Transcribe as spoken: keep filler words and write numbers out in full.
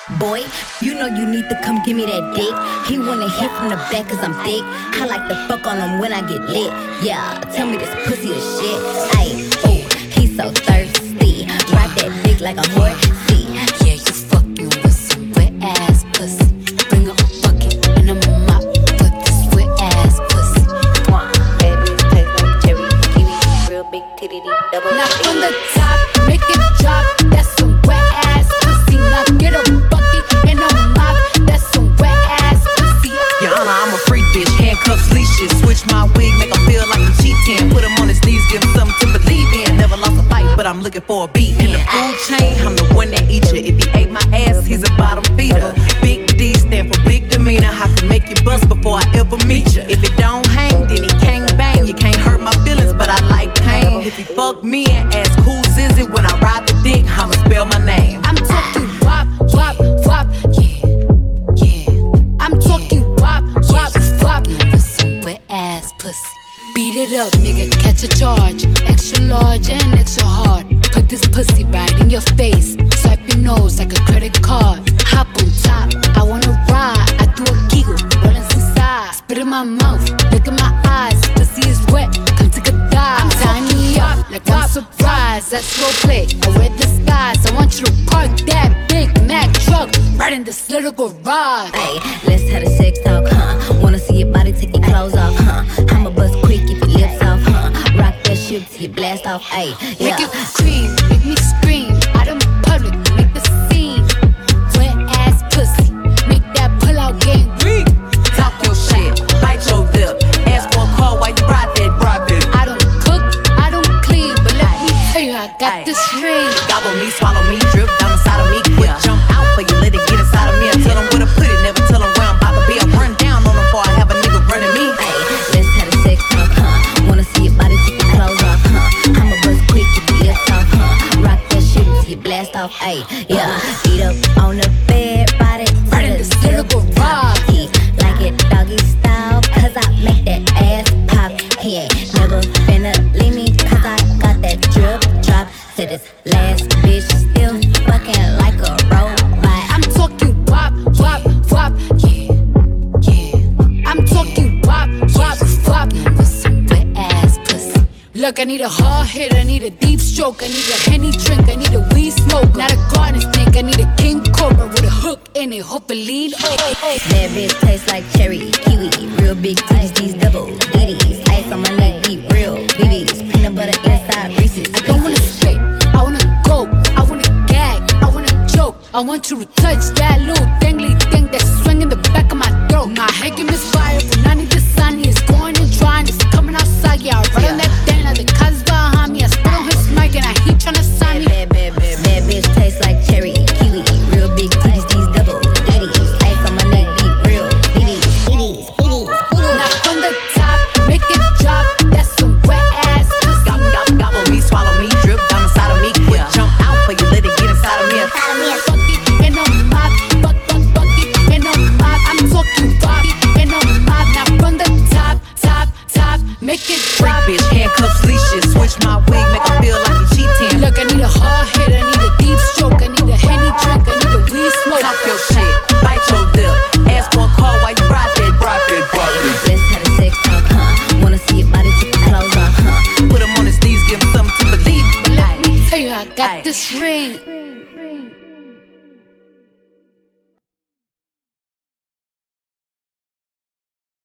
Boy, you know you need to come give me that dick. He wanna hit from the back cause I'm thick. I like to fuck on him when I get lit. Yeah, tell me this pussy is shit. Ayy, ooh, he's so thirsty. Ride that dick like a horsey. Yeah, you fucking with some wet ass pussy. Bring up a bucket and I'ma mop with this wet ass pussy. Mwah, baby, taste like cherry, kiwi, real big titty, double. Now from the top, make it drop. That's some wet ass pussy. Now get a bucket and a mop. That's some wet ass pussy. Your Honor, I'm a freak bitch, handcuffs, leashes. Switch my wig, make him feel like I'm cheating. Put him on his knees, give him something to believe in. Never lost a fight, but I'm looking for a beat. In the food chain, I'm the one that eat you. If he ate my ass, he's a bottom feeder. Big D stand for big demeanor. I can make you bust before I ever meet you. If it don't hang, then he can't bang. You can't hurt my feelings, but I like pain. If he fuck me and ask who's is it when I ride the dick, I'ma spell my name. I'm talking wop, wop, wop, yeah, yeah. I'm talking wop, wop, wop. With some wet ass pussy. Beat it up, nigga, catch a charge. Extra large and extra hard. Put this pussy right in your face. Swipe your nose like a credit card. Hop on top, I wanna ride. I do a giggle, rollin' some sides. Spit in my mouth, look in my eyes. Pussy is wet, come take a dive. I'm tying me up like I'm surprised. That's roleplay, I wear disguise. I want you to park that Big Mac truck right in this little garage. Ayy, let's have a sex talk, huh? Wanna see your body, take your clothes off, huh? I'ma bust quick if your lips off, huh? Rock that shit till you blast off, ayy, yeah. Make it cream, make me scream. Out in public, make the scene. Wet ass pussy, make that pull out game weak. Talk your shit, bite your lip. Ask for a call while you ride that, ride that. I don't cook, I don't clean, but let me tell you, I got this ring. Gobble me, swallow me, drip down inside of me. Quick jump out for you, let it get inside of me. I tell him where to put it, never tell him where I'm about to be. I run down on him before I have a nigga running me. Ayy, let's have a sex talk, huh? Wanna see your body, take your clothes off, huh? I'ma bust quick if your lips off, huh? Rock that shit till you blast off, ayy, yeah. Eat up on the bed, body Right in this little garage. He like it doggy style, cause I make that ass pop. He ain't never finna leave me, cause I got that drip drop. Said this last bitch still fucking like a robot. I'm talking wop, wop, wop, yeah, yeah. I'm talking wop, wop, wop. With some wet ass pussy. Look, I need a hard hit, I need a deep stroke, I need a Henny drink, I need a weed smoke, not a garden snake, I need a king cobra with a hook in it, hope it lead. Oh, oh, oh. That bitch tastes like cherry, kiwi, real big titties, these double ditties. Ice on my neck, deep, real B Bs, peanut butter inside Reese's. I don't wanna straight, I wanna go, I wanna gag, I wanna choke. I want you to touch that little dangly thing that's swinging the back of my throat. My head can misfire when I need the sun. It's going and drying, it's coming outside. Yeah, I ride on that thing like the cuz behind me. I spit on his mic and I heat tryna sign me. Bad, bad, bad, bad bitch tastes like cherry, kiwi, real big titties, these double ditties. Ice on my neck, deep, real B Bs, B Bs, B Bs, B Bs. Now from the top, make it drop. That's some wet ass pussy. Gobble, gobble, gobble me, swallow me, drip down inside of me. Quick jump out for you, let it get inside of me. Bucket and a mop, buck, buck, bucket and a mop. I'm talking bobby and a mop. Now from the top, top, top, make it Freak drop. bitch, handcuffs, leashes. Switch my wig, make him feel like I'm cheating. Look, I need a hard hit, I need a deep stroke, I need a Henny drink, I need a weed smoke. Talk your shit, bite your lip. Ask for a call while you ride that, ride that, ride that. Let's have a sex talk, huh? Wanna see your body, take your clothes off, huh? Put him on his knees, give him something to believe. Let me tell you, I got this ring.